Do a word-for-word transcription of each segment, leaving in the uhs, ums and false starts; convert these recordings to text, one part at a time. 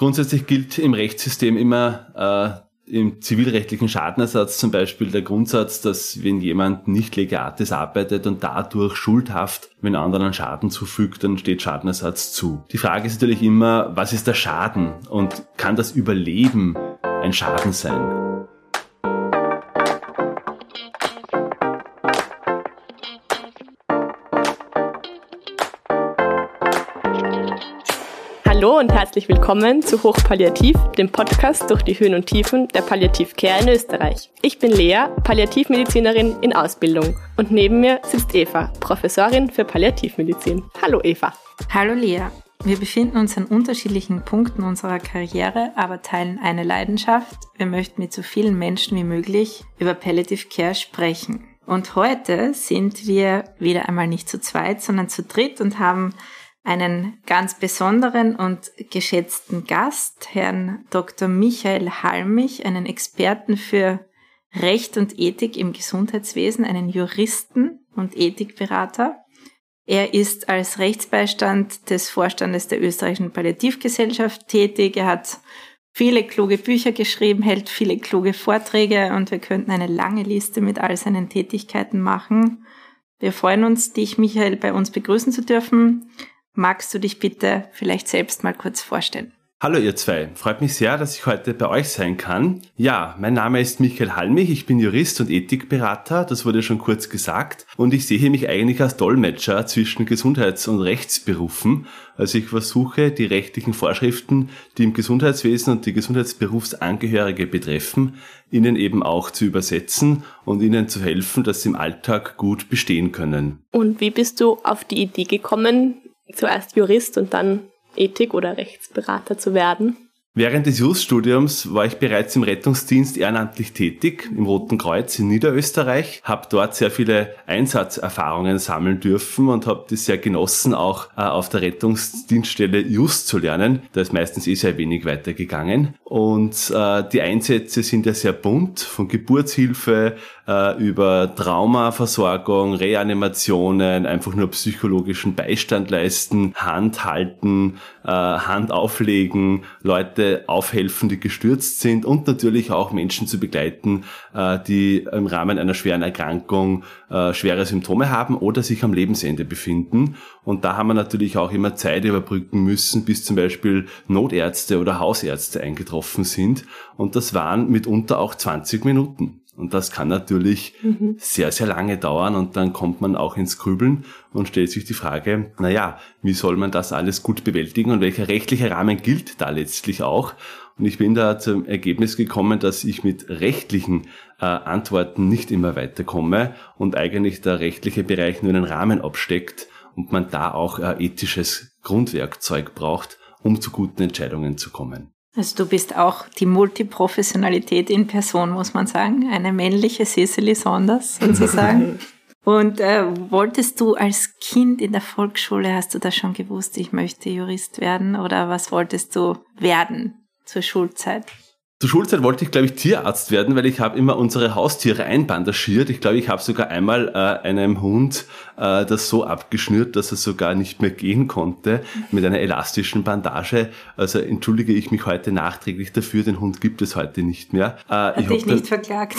Grundsätzlich gilt im Rechtssystem immer äh, im zivilrechtlichen Schadenersatz zum Beispiel der Grundsatz, dass wenn jemand nicht lege artis arbeitet und dadurch schuldhaft, wenn anderen Schaden zufügt, dann steht Schadenersatz zu. Die Frage ist natürlich immer, was ist der Schaden und kann das Überleben ein Schaden sein? Hallo und herzlich willkommen zu Hochpalliativ, dem Podcast durch die Höhen und Tiefen der Palliative Care in Österreich. Ich bin Lea, Palliativmedizinerin in Ausbildung und neben mir sitzt Eva, Professorin für Palliativmedizin. Hallo Eva. Hallo Lea. Wir befinden uns an unterschiedlichen Punkten unserer Karriere, aber teilen eine Leidenschaft. Wir möchten mit so vielen Menschen wie möglich über Palliative Care sprechen. Und heute sind wir wieder einmal nicht zu zweit, sondern zu dritt und haben einen ganz besonderen und geschätzten Gast, Herrn Doktor Michael Halmich, einen Experten für Recht und Ethik im Gesundheitswesen, einen Juristen und Ethikberater. Er ist als Rechtsbeistand des Vorstandes der Österreichischen Palliativgesellschaft tätig. Er hat viele kluge Bücher geschrieben, hält viele kluge Vorträge und wir könnten eine lange Liste mit all seinen Tätigkeiten machen. Wir freuen uns, dich, Michael, bei uns begrüßen zu dürfen. Magst du dich bitte vielleicht selbst mal kurz vorstellen? Hallo ihr zwei, freut mich sehr, dass ich heute bei euch sein kann. Ja, mein Name ist Michael Halmich, ich bin Jurist und Ethikberater, das wurde schon kurz gesagt. Und ich sehe mich eigentlich als Dolmetscher zwischen Gesundheits- und Rechtsberufen. Also ich versuche, die rechtlichen Vorschriften, die im Gesundheitswesen und die Gesundheitsberufsangehörige betreffen, ihnen eben auch zu übersetzen und ihnen zu helfen, dass sie im Alltag gut bestehen können. Und wie bist du auf die Idee gekommen, zuerst Jurist und dann Ethik- oder Rechtsberater zu werden? Während des Jus-Studiums war ich bereits im Rettungsdienst ehrenamtlich tätig, im Roten Kreuz in Niederösterreich, habe dort sehr viele Einsatzerfahrungen sammeln dürfen und habe das sehr genossen, auch äh, auf der Rettungsdienststelle Just zu lernen. Da ist meistens eh sehr wenig weitergegangen. Und äh, die Einsätze sind ja sehr bunt, von Geburtshilfe äh, über Traumaversorgung, Reanimationen, einfach nur psychologischen Beistand leisten, Hand halten, äh, Hand auflegen, Leute aufhelfen, die gestürzt sind und natürlich auch Menschen zu begleiten, äh, die im Rahmen einer schweren Erkrankung äh, schwere Symptome haben oder sich am Lebensende befinden. Und da haben wir natürlich auch immer Zeit überbrücken müssen, bis zum Beispiel Notärzte oder Hausärzte eingetroffen sind. Und das waren mitunter auch zwanzig Minuten. Und das kann natürlich mhm. sehr, sehr lange dauern und dann kommt man auch ins Grübeln und stellt sich die Frage, naja, wie soll man das alles gut bewältigen und welcher rechtliche Rahmen gilt da letztlich auch? Und ich bin da zum Ergebnis gekommen, dass ich mit rechtlichen äh, Antworten nicht immer weiterkomme und eigentlich der rechtliche Bereich nur einen Rahmen absteckt und man da auch äh, ethisches Grundwerkzeug braucht, um zu guten Entscheidungen zu kommen. Also du bist auch die Multiprofessionalität in Person, muss man sagen. Eine männliche Cicely Saunders sozusagen. Und äh, wolltest du als Kind in der Volksschule, hast du da schon gewusst, ich möchte Jurist werden? Oder was wolltest du werden zur Schulzeit? Zur Schulzeit wollte ich, glaube ich, Tierarzt werden, weil ich habe immer unsere Haustiere einbandagiert. Ich glaube, ich habe sogar einmal äh, einem Hund äh, das so abgeschnürt, dass er sogar nicht mehr gehen konnte, mit einer elastischen Bandage. Also entschuldige ich mich heute nachträglich dafür, den Hund gibt es heute nicht mehr. Äh, Hat ich dich dann, nicht verklagt.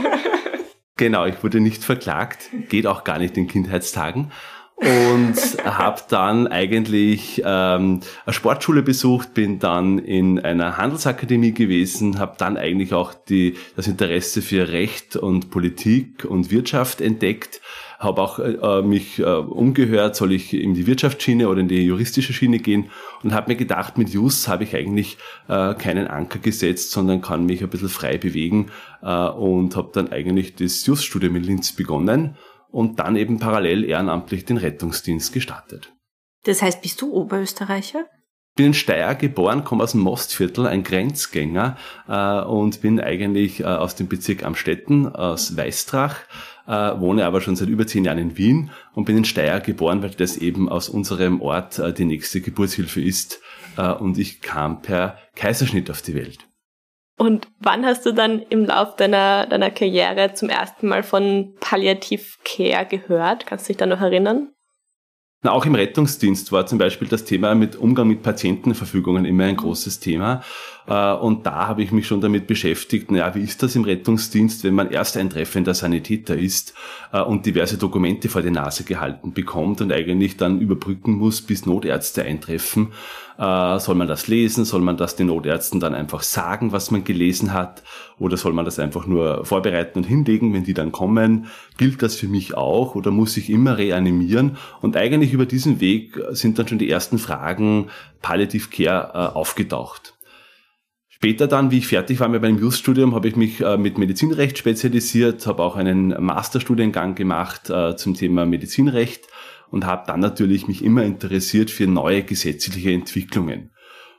Genau, ich wurde nicht verklagt, geht auch gar nicht in Kindheitstagen. Und habe dann eigentlich ähm, eine Sportschule besucht, bin dann in einer Handelsakademie gewesen, habe dann eigentlich auch die das Interesse für Recht und Politik und Wirtschaft entdeckt, habe auch äh, mich äh, umgehört, soll ich in die Wirtschaftsschiene oder in die juristische Schiene gehen und habe mir gedacht, mit Jus habe ich eigentlich äh, keinen Anker gesetzt, sondern kann mich ein bisschen frei bewegen äh, und habe dann eigentlich das Jus-Studium in Linz begonnen. Und dann eben parallel ehrenamtlich den Rettungsdienst gestartet. Das heißt, bist du Oberösterreicher? Ich bin in Steyr geboren, komme aus dem Mostviertel, ein Grenzgänger äh, und bin eigentlich äh, aus dem Bezirk Amstetten, aus Weistrach, äh, wohne aber schon seit über zehn Jahren in Wien und bin in Steyr geboren, weil das eben aus unserem Ort äh, die nächste Geburtshilfe ist äh, und ich kam per Kaiserschnitt auf die Welt. Und wann hast du dann im Lauf deiner, deiner Karriere zum ersten Mal von Palliative Care gehört? Kannst du dich da noch erinnern? Na, auch im Rettungsdienst war zum Beispiel das Thema mit Umgang mit Patientenverfügungen immer ein großes Thema. Und da habe ich mich schon damit beschäftigt, naja, wie ist das im Rettungsdienst, wenn man erst ein treffender Sanitäter ist und diverse Dokumente vor die Nase gehalten bekommt und eigentlich dann überbrücken muss, bis Notärzte eintreffen. Soll man das lesen? Soll man das den Notärzten dann einfach sagen, was man gelesen hat? Oder soll man das einfach nur vorbereiten und hinlegen, wenn die dann kommen? Gilt das für mich auch oder muss ich immer reanimieren? Und eigentlich über diesen Weg sind dann schon die ersten Fragen Palliative Care äh, aufgetaucht. Später dann, wie ich fertig war mit meinem Jus-Studium, habe ich mich äh, mit Medizinrecht spezialisiert, habe auch einen Masterstudiengang gemacht äh, zum Thema Medizinrecht und habe dann natürlich mich immer interessiert für neue gesetzliche Entwicklungen.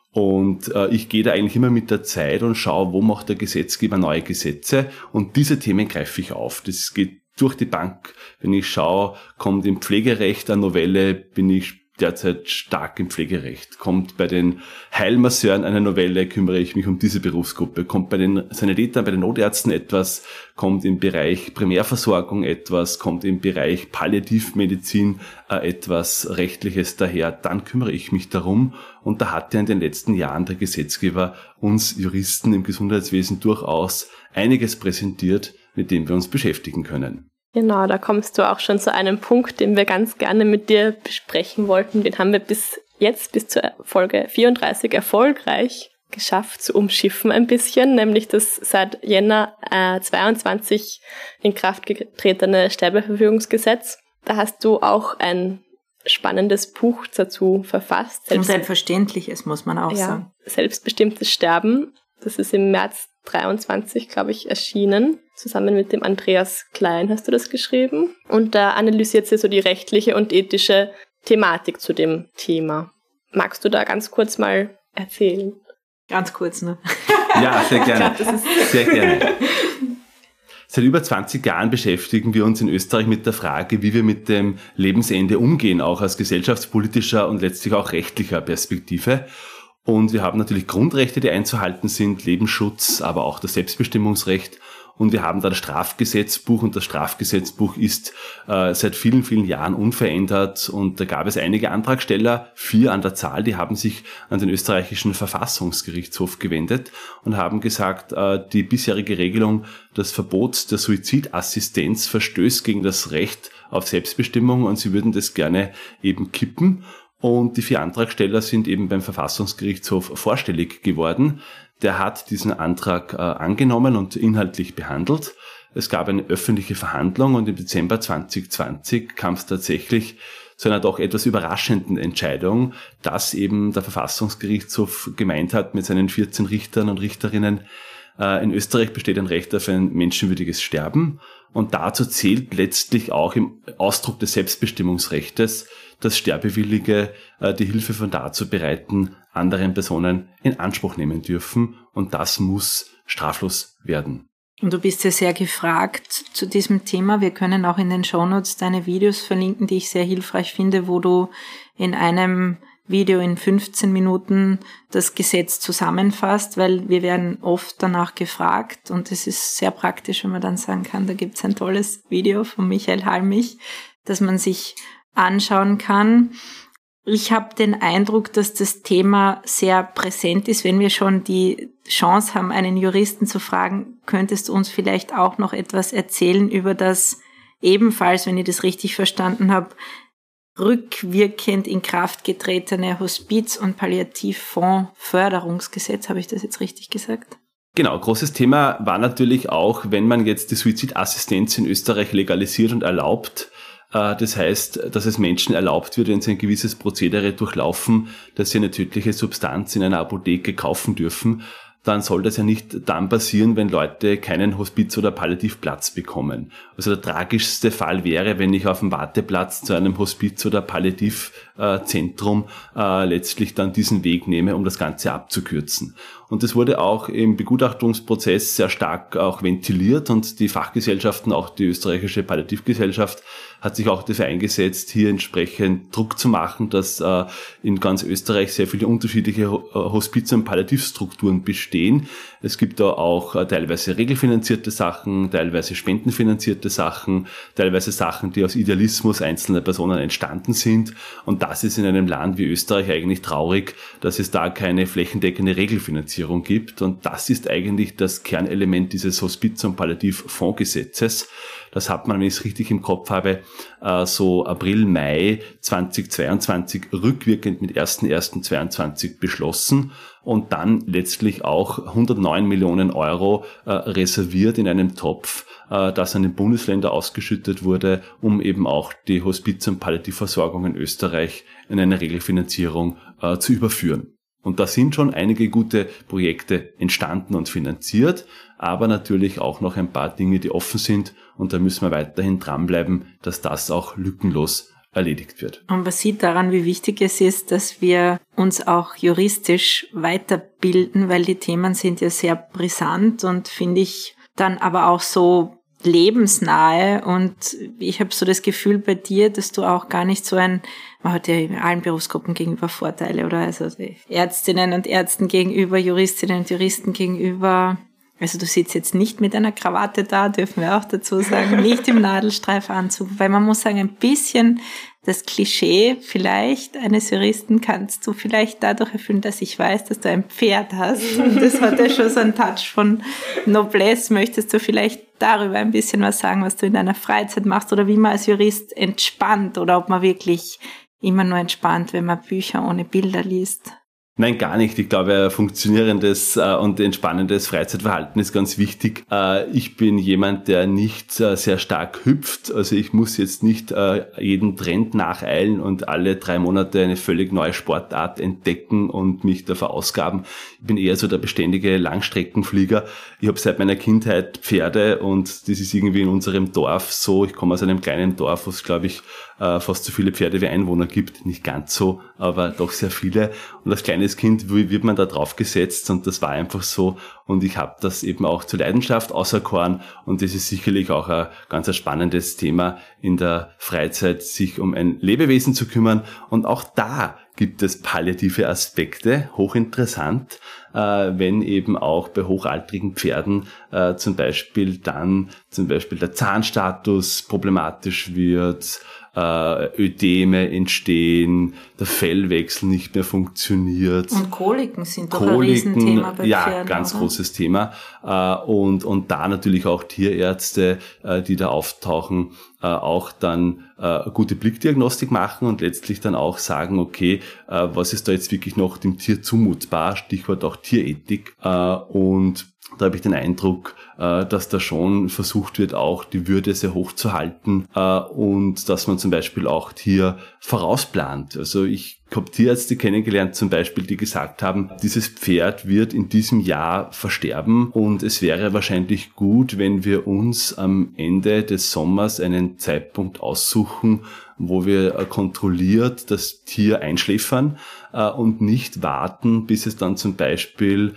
Und äh, ich gehe da eigentlich immer mit der Zeit und schaue, wo macht der Gesetzgeber neue Gesetze, und diese Themen greife ich auf. Das geht durch die Bank. Wenn ich schaue, kommt im Pflegerecht eine Novelle, bin ich derzeit stark im Pflegerecht. Kommt bei den Heilmasseuren eine Novelle, kümmere ich mich um diese Berufsgruppe. Kommt bei den Sanitätern, bei den Notärzten etwas, kommt im Bereich Primärversorgung etwas, kommt im Bereich Palliativmedizin äh, etwas Rechtliches daher, dann kümmere ich mich darum. Und da hat ja in den letzten Jahren der Gesetzgeber uns Juristen im Gesundheitswesen durchaus einiges präsentiert, mit dem wir uns beschäftigen können. Genau, da kommst du auch schon zu einem Punkt, den wir ganz gerne mit dir besprechen wollten. Den haben wir bis jetzt, bis zur Folge vierunddreißig erfolgreich geschafft zu umschiffen ein bisschen, nämlich das seit Jänner äh, zweiundzwanzig in Kraft getretene Sterbeverfügungsgesetz. Da hast du auch ein spannendes Buch dazu verfasst. Selbst- Und selbstverständliches, muss man auch ja, sagen. Selbstbestimmtes Sterben. Das ist im März dreiundzwanzig, glaube ich, erschienen. Zusammen mit dem Andreas Klein hast du das geschrieben. Und da analysiert sie so die rechtliche und ethische Thematik zu dem Thema. Magst du da ganz kurz mal erzählen? Ganz kurz, ne? Ja, sehr gerne. Ich glaub, das ist sehr gerne. Seit über zwanzig Jahren beschäftigen wir uns in Österreich mit der Frage, wie wir mit dem Lebensende umgehen, auch aus gesellschaftspolitischer und letztlich auch rechtlicher Perspektive. Und wir haben natürlich Grundrechte, die einzuhalten sind, Lebensschutz, aber auch das Selbstbestimmungsrecht. Und wir haben da das Strafgesetzbuch, und das Strafgesetzbuch ist äh, seit vielen, vielen Jahren unverändert. Und da gab es einige Antragsteller, vier an der Zahl, die haben sich an den österreichischen Verfassungsgerichtshof gewendet und haben gesagt, äh, die bisherige Regelung, das Verbot der Suizidassistenz verstößt gegen das Recht auf Selbstbestimmung, und sie würden das gerne eben kippen. Und die vier Antragsteller sind eben beim Verfassungsgerichtshof vorstellig geworden. Der hat diesen Antrag äh, angenommen und inhaltlich behandelt. Es gab eine öffentliche Verhandlung, und im Dezember zwanzig zwanzig kam es tatsächlich zu einer doch etwas überraschenden Entscheidung, dass eben der Verfassungsgerichtshof gemeint hat mit seinen vierzehn Richtern und Richterinnen, äh, in Österreich besteht ein Recht auf ein menschenwürdiges Sterben. Und dazu zählt letztlich auch im Ausdruck des Selbstbestimmungsrechtes, dass Sterbewillige äh, die Hilfe von darzubereiten anderen Personen in Anspruch nehmen dürfen, und das muss straflos werden. Und du bist ja sehr gefragt zu diesem Thema. Wir können auch in den Shownotes deine Videos verlinken, die ich sehr hilfreich finde, wo du in einem Video in fünfzehn Minuten das Gesetz zusammenfasst, weil wir werden oft danach gefragt, und es ist sehr praktisch, wenn man dann sagen kann, da gibt's ein tolles Video von Michael Halmich, das man sich anschauen kann. Ich habe den Eindruck, dass das Thema sehr präsent ist. Wenn wir schon die Chance haben, einen Juristen zu fragen, könntest du uns vielleicht auch noch etwas erzählen über das ebenfalls, wenn ich das richtig verstanden habe, rückwirkend in Kraft getretene Hospiz- und Palliativfonds-Förderungsgesetz. Habe ich das jetzt richtig gesagt? Genau, großes Thema war natürlich auch, wenn man jetzt die Suizidassistenz in Österreich legalisiert und erlaubt. Das heißt, dass es Menschen erlaubt wird, wenn sie ein gewisses Prozedere durchlaufen, dass sie eine tödliche Substanz in einer Apotheke kaufen dürfen, dann soll das ja nicht dann passieren, wenn Leute keinen Hospiz- oder Palliativplatz bekommen. Also der tragischste Fall wäre, wenn ich auf dem Warteplatz zu einem Hospiz- oder Palliativzentrum äh, letztlich dann diesen Weg nehme, um das Ganze abzukürzen. Und das wurde auch im Begutachtungsprozess sehr stark auch ventiliert und die Fachgesellschaften, auch die österreichische Palliativgesellschaft, hat sich auch dafür eingesetzt, hier entsprechend Druck zu machen, dass äh, in ganz Österreich sehr viele unterschiedliche Hospiz- und Palliativstrukturen bestehen. Es gibt da auch äh, teilweise regelfinanzierte Sachen, teilweise spendenfinanzierte Sachen, teilweise Sachen, die aus Idealismus einzelner Personen entstanden sind. Und das ist in einem Land wie Österreich eigentlich traurig, dass es da keine flächendeckende Regelfinanzierung gibt. Und das ist eigentlich das Kernelement dieses Hospiz- und Palliativfondsgesetzes. Das hat man, wenn ich es richtig im Kopf habe, so April, Mai zweitausendzweiundzwanzig rückwirkend mit erster erster zweiundzwanzig beschlossen und dann letztlich auch hundertneun Millionen Euro reserviert in einem Topf, das an die Bundesländer ausgeschüttet wurde, um eben auch die Hospiz- und Palliativversorgung in Österreich in eine Regelfinanzierung zu überführen. Und da sind schon einige gute Projekte entstanden und finanziert, aber natürlich auch noch ein paar Dinge, die offen sind. Und da müssen wir weiterhin dranbleiben, dass das auch lückenlos erledigt wird. Und man sieht daran, wie wichtig es ist, dass wir uns auch juristisch weiterbilden, weil die Themen sind ja sehr brisant und finde ich dann aber auch so lebensnahe. Und ich habe so das Gefühl bei dir, dass du auch gar nicht so ein, man hat ja in allen Berufsgruppen gegenüber Vorteile, oder? Also Ärztinnen und Ärzten gegenüber, Juristinnen und Juristen gegenüber. Also du sitzt jetzt nicht mit einer Krawatte da, dürfen wir auch dazu sagen, nicht im Nadelstreifanzug, weil man muss sagen, ein bisschen das Klischee vielleicht eines Juristen kannst du vielleicht dadurch erfüllen, dass ich weiß, dass du ein Pferd hast. Und das hat ja schon so einen Touch von Noblesse. Möchtest du vielleicht darüber ein bisschen was sagen, was du in deiner Freizeit machst oder wie man als Jurist entspannt oder ob man wirklich immer nur entspannt, wenn man Bücher ohne Bilder liest? Nein, gar nicht. Ich glaube, ein funktionierendes äh, und entspannendes Freizeitverhalten ist ganz wichtig. Äh, ich bin jemand, der nicht äh, sehr stark hüpft. Also ich muss jetzt nicht äh, jeden Trend nacheilen und alle drei Monate eine völlig neue Sportart entdecken und mich da verausgaben. Ich bin eher so der beständige Langstreckenflieger. Ich habe seit meiner Kindheit Pferde und das ist irgendwie in unserem Dorf so. Ich komme aus einem kleinen Dorf, wo es, glaube ich, äh, fast so viele Pferde wie Einwohner gibt. Nicht ganz so, aber doch sehr viele. Und als kleines Kind wird man da drauf gesetzt und das war einfach so und ich habe das eben auch zur Leidenschaft auserkoren und das ist sicherlich auch ein ganz ein spannendes Thema in der Freizeit, sich um ein Lebewesen zu kümmern und auch da gibt es palliative Aspekte, hochinteressant, äh, wenn eben auch bei hochaltrigen Pferden äh, zum Beispiel dann zum Beispiel der Zahnstatus problematisch wird, äh, Ödeme entstehen, der Fellwechsel nicht mehr funktioniert. Und Koliken sind doch Koliken, ein Riesenthema bei ja, Pferden. Ja, ganz oder? großes Thema. Äh, und, und da natürlich auch Tierärzte, äh, die da auftauchen, äh, auch dann äh, gute Blickdiagnostik machen und letztlich dann auch sagen, okay, äh, was ist da jetzt wirklich noch dem Tier zumutbar, Stichwort auch Tierethik. Äh, und da habe ich den Eindruck, dass da schon versucht wird, auch die Würde sehr hoch zu halten und dass man zum Beispiel auch Tier vorausplant. Also ich habe Tierärzte kennengelernt zum Beispiel, die gesagt haben, dieses Pferd wird in diesem Jahr versterben und es wäre wahrscheinlich gut, wenn wir uns am Ende des Sommers einen Zeitpunkt aussuchen, wo wir kontrolliert das Tier einschläfern und nicht warten, bis es dann zum Beispiel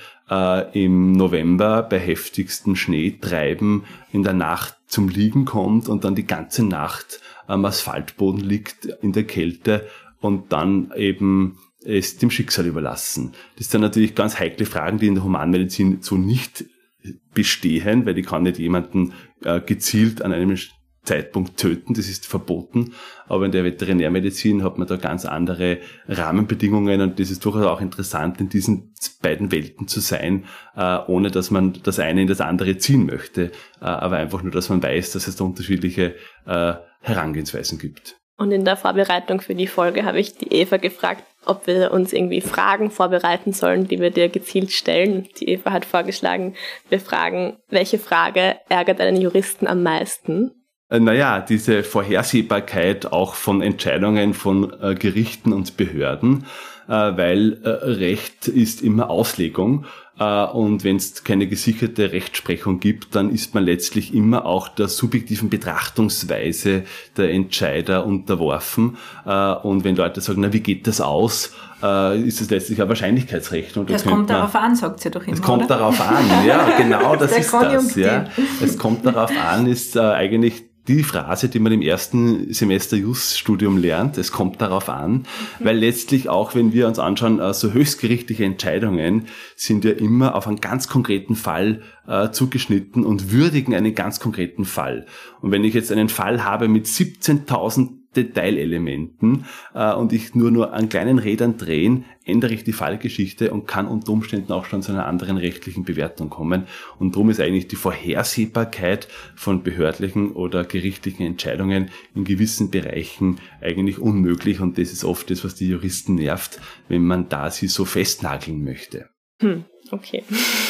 im November bei heftigstem Schneetreiben in der Nacht zum Liegen kommt und dann die ganze Nacht am Asphaltboden liegt in der Kälte und dann eben es dem Schicksal überlassen. Das sind natürlich ganz heikle Fragen, die in der Humanmedizin so nicht bestehen, weil ich kann nicht jemanden äh, gezielt an einem Zeitpunkt töten, das ist verboten, aber in der Veterinärmedizin hat man da ganz andere Rahmenbedingungen und das ist durchaus auch interessant, in diesen beiden Welten zu sein, äh, ohne dass man das eine in das andere ziehen möchte, äh, aber einfach nur, dass man weiß, dass es da unterschiedliche äh, Herangehensweisen gibt. Und in der Vorbereitung für die Folge habe ich die Eva gefragt, ob wir uns irgendwie Fragen vorbereiten sollen, die wir dir gezielt stellen. Die Eva hat vorgeschlagen, wir fragen, welche Frage ärgert einen Juristen am meisten? Naja, diese Vorhersehbarkeit auch von Entscheidungen von äh, Gerichten und Behörden. weil Recht ist immer Auslegung. Und wenn es keine gesicherte Rechtsprechung gibt, dann ist man letztlich immer auch der subjektiven Betrachtungsweise der Entscheider unterworfen. Und wenn Leute sagen, na, wie geht das aus, ist es letztlich eine Wahrscheinlichkeitsrechnung. Es kommt man, darauf an, sagt sie doch immer. Es kommt oder? darauf an, ja, genau, das ist das. Ja. Es Es kommt darauf an, ist äh, eigentlich die Phrase, die man im ersten Semester Jus-Studium lernt. Es kommt darauf an, mhm. weil letztlich auch, wenn wir uns anschauen, äh, so höchstgerichtliche Entscheidungen sind ja immer auf einen ganz konkreten Fall äh, zugeschnitten und würdigen einen ganz konkreten Fall. Und wenn ich jetzt einen Fall habe mit siebzehntausend Detailelementen äh, und ich nur nur an kleinen Rädern drehen, ändere ich die Fallgeschichte und kann unter Umständen auch schon zu einer anderen rechtlichen Bewertung kommen. Und darum ist eigentlich die Vorhersehbarkeit von behördlichen oder gerichtlichen Entscheidungen in gewissen Bereichen eigentlich unmöglich. Und das ist oft das, was die Juristen nervt, wenn man da sie so festnageln möchte. Hm, okay.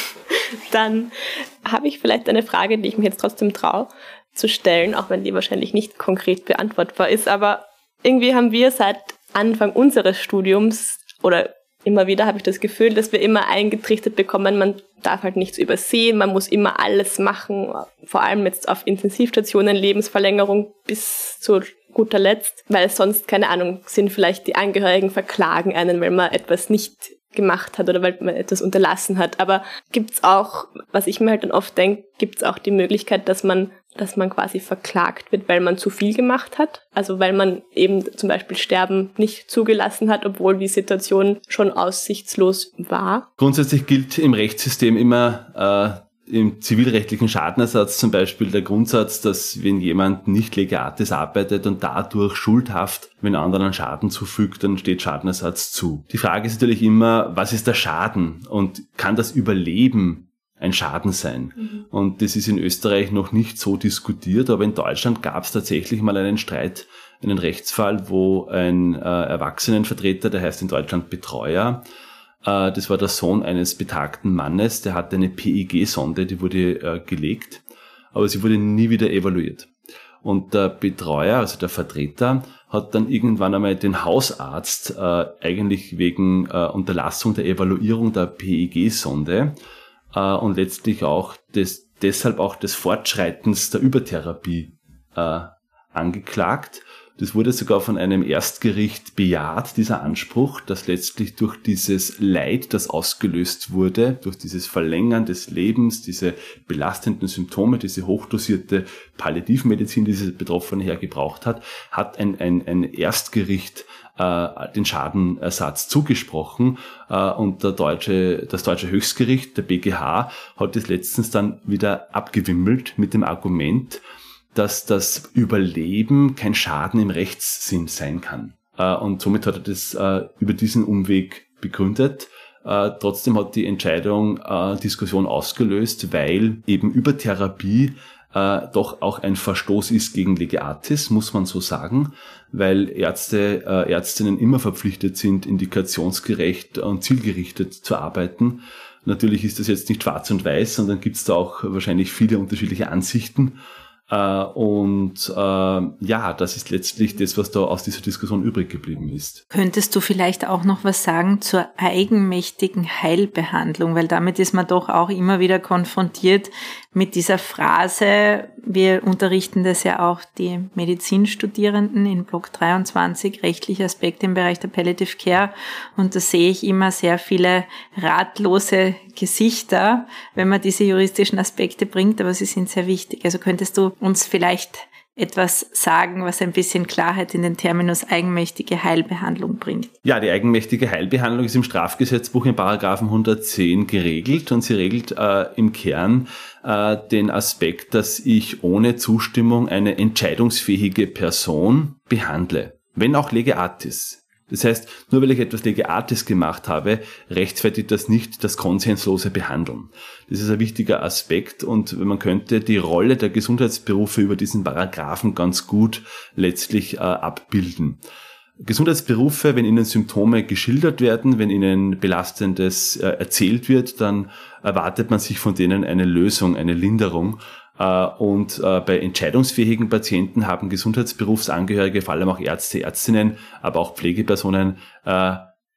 Dann habe ich vielleicht eine Frage, die ich mir jetzt trotzdem traue zu stellen, auch wenn die wahrscheinlich nicht konkret beantwortbar ist, aber irgendwie haben wir seit Anfang unseres Studiums oder immer wieder habe ich das Gefühl, dass wir immer eingetrichtert bekommen, man darf halt nichts übersehen, man muss immer alles machen, vor allem jetzt auf Intensivstationen, Lebensverlängerung bis zu guter Letzt, weil sonst, keine Ahnung, sind vielleicht die Angehörigen verklagen einen, weil man etwas nicht gemacht hat oder weil man etwas unterlassen hat. Aber gibt's auch, was ich mir halt dann oft denke, gibt's auch die Möglichkeit, dass man dass man quasi verklagt wird, weil man zu viel gemacht hat? Also weil man eben zum Beispiel Sterben nicht zugelassen hat, obwohl die Situation schon aussichtslos war? Grundsätzlich gilt im Rechtssystem immer äh, im zivilrechtlichen Schadenersatz zum Beispiel der Grundsatz, dass wenn jemand nicht lege artis arbeitet und dadurch schuldhaft, wenn anderen Schaden zufügt, dann steht Schadenersatz zu. Die Frage ist natürlich immer, was ist der Schaden und kann das Überleben ein Schaden sein? Mhm. Und das ist in Österreich noch nicht so diskutiert, aber in Deutschland gab es tatsächlich mal einen Streit, einen Rechtsfall, wo ein äh, Erwachsenenvertreter, der heißt in Deutschland Betreuer, äh, das war der Sohn eines betagten Mannes, der hatte eine P E G-Sonde, die wurde äh, gelegt, aber sie wurde nie wieder evaluiert. Und der Betreuer, also der Vertreter, hat dann irgendwann einmal den Hausarzt äh, eigentlich wegen äh, Unterlassung der Evaluierung der P E G-Sonde und letztlich auch des, deshalb auch des Fortschreitens der Übertherapie äh, angeklagt. Das wurde sogar von einem Erstgericht bejaht, dieser Anspruch, dass letztlich durch dieses Leid, das ausgelöst wurde, durch dieses Verlängern des Lebens, diese belastenden Symptome, diese hochdosierte Palliativmedizin, die diese Betroffene hergebraucht hat, hat ein, ein, ein Erstgericht äh, den Schadenersatz zugesprochen äh, und der deutsche, das deutsche Höchstgericht, der B G H, hat das letztens dann wieder abgewimmelt mit dem Argument, dass das Überleben kein Schaden im Rechtssinn sein kann. Äh, und somit hat er das äh, über diesen Umweg begründet. Äh, trotzdem hat die Entscheidung äh, Diskussion ausgelöst, weil eben Übertherapie äh, doch auch ein Verstoß ist gegen Lege artis, muss man so sagen, weil Ärzte, äh, Ärztinnen immer verpflichtet sind, indikationsgerecht und zielgerichtet zu arbeiten. Natürlich ist das jetzt nicht schwarz und weiß, sondern gibt es da auch wahrscheinlich viele unterschiedliche Ansichten. Und äh, ja, das ist letztlich das, was da aus dieser Diskussion übrig geblieben ist. Könntest du vielleicht auch noch was sagen zur eigenmächtigen Heilbehandlung? Weil damit ist man doch auch immer wieder konfrontiert mit dieser Phrase. Wir unterrichten das ja auch die Medizinstudierenden in Block dreiundzwanzig, rechtliche Aspekte im Bereich der Palliative Care. Und da sehe ich immer sehr viele ratlose Gesichter, wenn man diese juristischen Aspekte bringt, aber sie sind sehr wichtig. Also könntest du uns vielleicht etwas sagen, was ein bisschen Klarheit in den Terminus eigenmächtige Heilbehandlung bringt? Ja, die eigenmächtige Heilbehandlung ist im Strafgesetzbuch in Paragraphen hundertzehn geregelt und sie regelt äh, im Kern äh, den Aspekt, dass ich ohne Zustimmung eine entscheidungsfähige Person behandle, wenn auch lege artis. Das heißt, nur weil ich etwas lege artis gemacht habe, rechtfertigt das nicht das konsenslose Behandeln. Das ist ein wichtiger Aspekt und man könnte die Rolle der Gesundheitsberufe über diesen Paragraphen ganz gut letztlich äh, abbilden. Gesundheitsberufe, wenn ihnen Symptome geschildert werden, wenn ihnen Belastendes äh, erzählt wird, dann erwartet man sich von denen eine Lösung, eine Linderung. Und bei entscheidungsfähigen Patienten haben Gesundheitsberufsangehörige, vor allem auch Ärzte, Ärztinnen, aber auch Pflegepersonen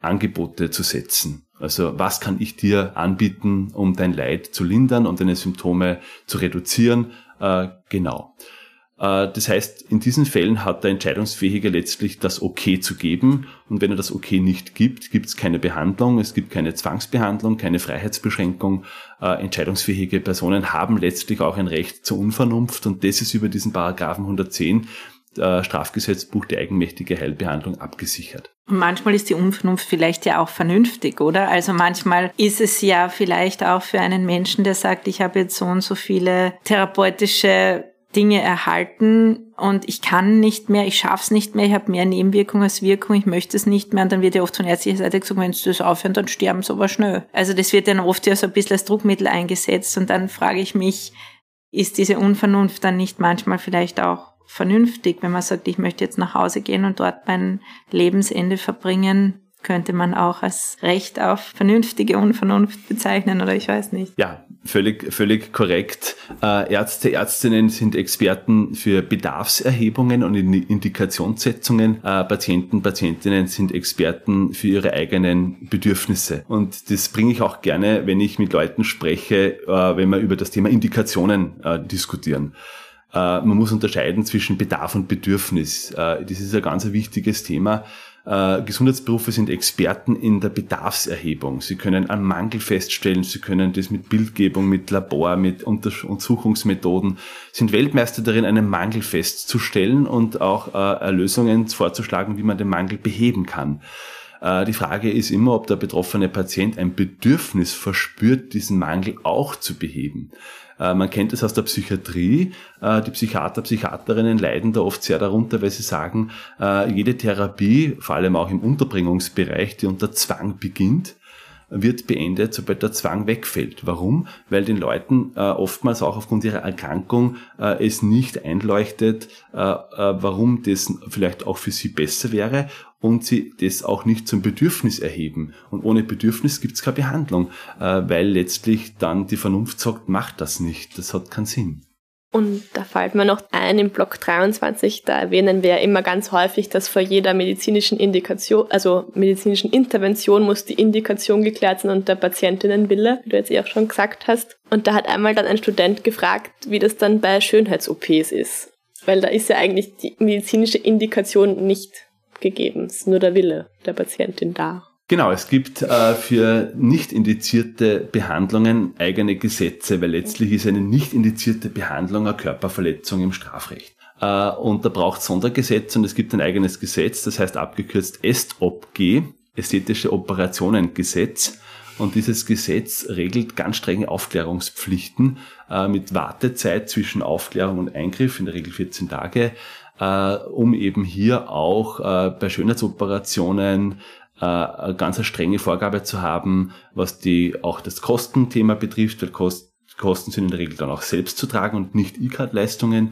Angebote zu setzen. Also was kann ich dir anbieten, um dein Leid zu lindern, um deine Symptome zu reduzieren? Äh, genau. Äh, das heißt, in diesen Fällen hat der Entscheidungsfähige letztlich das Okay zu geben. Und wenn er das Okay nicht gibt, gibt es keine Behandlung, es gibt keine Zwangsbehandlung, keine Freiheitsbeschränkung. Äh, entscheidungsfähige Personen haben letztlich auch ein Recht zur Unvernunft. Und das ist über diesen Paragraphen hundertzehn äh, Strafgesetzbuch die eigenmächtige Heilbehandlung abgesichert. Und manchmal ist die Unvernunft vielleicht ja auch vernünftig, oder? Also manchmal ist es ja vielleicht auch für einen Menschen, der sagt, ich habe jetzt so und so viele therapeutische Dinge erhalten und ich kann nicht mehr, ich schaff's nicht mehr, ich habe mehr Nebenwirkung als Wirkung, ich möchte es nicht mehr. Und dann wird ja oft von ärztlicher Seite gesagt, wenn sie das aufhören, dann sterben sie aber schnell. Also das wird dann oft ja so ein bisschen als Druckmittel eingesetzt und dann frage ich mich, ist diese Unvernunft dann nicht manchmal vielleicht auch vernünftig, wenn man sagt, ich möchte jetzt nach Hause gehen und dort mein Lebensende verbringen, könnte man auch als Recht auf vernünftige Unvernunft bezeichnen, oder ich weiß nicht. Ja, völlig, völlig korrekt. Äh, Ärzte, Ärztinnen sind Experten für Bedarfserhebungen und Indikationssetzungen. Äh, Patienten, Patientinnen sind Experten für ihre eigenen Bedürfnisse. Und das bringe ich auch gerne, wenn ich mit Leuten spreche, äh, wenn wir über das Thema Indikationen äh, diskutieren. Man muss unterscheiden zwischen Bedarf und Bedürfnis. Das ist ein ganz wichtiges Thema. Gesundheitsberufe sind Experten in der Bedarfserhebung. Sie können einen Mangel feststellen, sie können das mit Bildgebung, mit Labor, mit Untersuchungsmethoden, sind Weltmeister darin, einen Mangel festzustellen und auch Lösungen vorzuschlagen, wie man den Mangel beheben kann. Die Frage ist immer, ob der betroffene Patient ein Bedürfnis verspürt, diesen Mangel auch zu beheben. Man kennt es aus der Psychiatrie. Die Psychiater, Psychiaterinnen leiden da oft sehr darunter, weil sie sagen, jede Therapie, vor allem auch im Unterbringungsbereich, die unter Zwang beginnt, wird beendet, sobald der Zwang wegfällt. Warum? Weil den Leuten äh, oftmals auch aufgrund ihrer Erkrankung äh, es nicht einleuchtet, äh, äh, warum das vielleicht auch für sie besser wäre und sie das auch nicht zum Bedürfnis erheben. Und ohne Bedürfnis gibt es keine Behandlung, äh, weil letztlich dann die Vernunft sagt, macht das nicht, das hat keinen Sinn. Und da fällt mir noch ein, im Block dreiundzwanzig, da erwähnen wir ja immer ganz häufig, dass vor jeder medizinischen Indikation, also medizinischen Intervention muss die Indikation geklärt sein und der Patientinnenwille, wie du jetzt eh auch schon gesagt hast. Und da hat einmal dann ein Student gefragt, wie das dann bei Schönheits-O Ps ist. Weil da ist ja eigentlich die medizinische Indikation nicht gegeben, es ist nur der Wille der Patientin da. Genau, es gibt äh, für nicht indizierte Behandlungen eigene Gesetze, weil letztlich ist eine nicht indizierte Behandlung eine Körperverletzung im Strafrecht. Äh, und da braucht es Sondergesetze und es gibt ein eigenes Gesetz, das heißt abgekürzt E S T O P G, Ästhetische Operationengesetz. Und dieses Gesetz regelt ganz strenge Aufklärungspflichten äh, mit Wartezeit zwischen Aufklärung und Eingriff, in der Regel vierzehn Tage, äh, um eben hier auch äh, bei Schönheitsoperationen eine ganz eine strenge Vorgabe zu haben, was die auch das Kostenthema betrifft, weil Kost, Kosten sind in der Regel dann auch selbst zu tragen und nicht E-Card-Leistungen.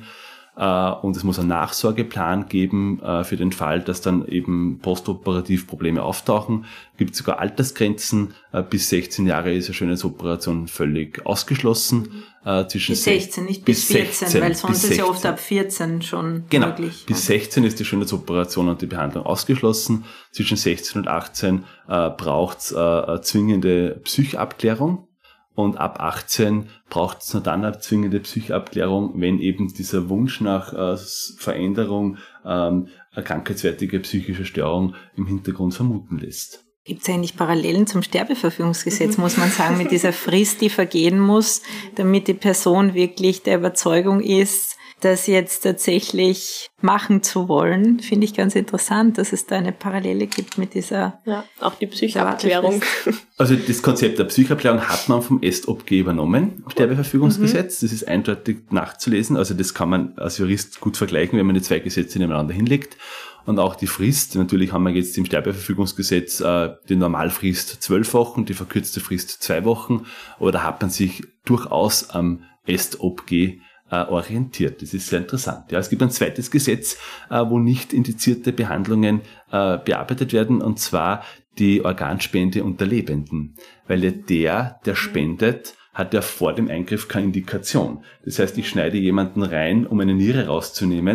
Und es muss einen Nachsorgeplan geben für den Fall, dass dann eben postoperativ Probleme auftauchen. Es gibt sogar Altersgrenzen. Bis sechzehn Jahre ist eine Schönheitsoperation völlig ausgeschlossen. Zwischen bis sechzehn, nicht bis vierzehn, sechzehn, weil sonst ist ja oft ab vierzehn schon genau, möglich. Bis sechzehn ist die Schönheitsoperation und die Behandlung ausgeschlossen. Zwischen sechzehn und achtzehn äh, braucht es äh, eine zwingende Psychabklärung. Und ab achtzehn braucht es nur dann eine zwingende Psychabklärung, wenn eben dieser Wunsch nach äh, Veränderung ähm, eine krankheitswertige psychische Störung im Hintergrund vermuten lässt. Gibt es eigentlich Parallelen zum Sterbeverfügungsgesetz, muss man sagen, mit dieser Frist, die vergehen muss, damit die Person wirklich der Überzeugung ist, das jetzt tatsächlich machen zu wollen, finde ich ganz interessant, dass es da eine Parallele gibt mit dieser... Ja, auch die Psychabklärung. Also das Konzept der Psychabklärung hat man vom E S T O P G übernommen, Sterbeverfügungsgesetz. Mhm. Das ist eindeutig nachzulesen, also das kann man als Jurist gut vergleichen, wenn man die zwei Gesetze nebeneinander hinlegt. Und auch die Frist, natürlich haben wir jetzt im Sterbeverfügungsgesetz äh, die Normalfrist zwölf Wochen, die verkürzte Frist zwei Wochen, aber da hat man sich durchaus am E S T O P G orientiert. Das ist sehr interessant. Ja, es gibt ein zweites Gesetz, wo nicht indizierte Behandlungen bearbeitet werden, und zwar die Organspende unter Lebenden. Weil der, der spendet, hat ja vor dem Eingriff keine Indikation. Das heißt, ich schneide jemanden rein, um eine Niere rauszunehmen,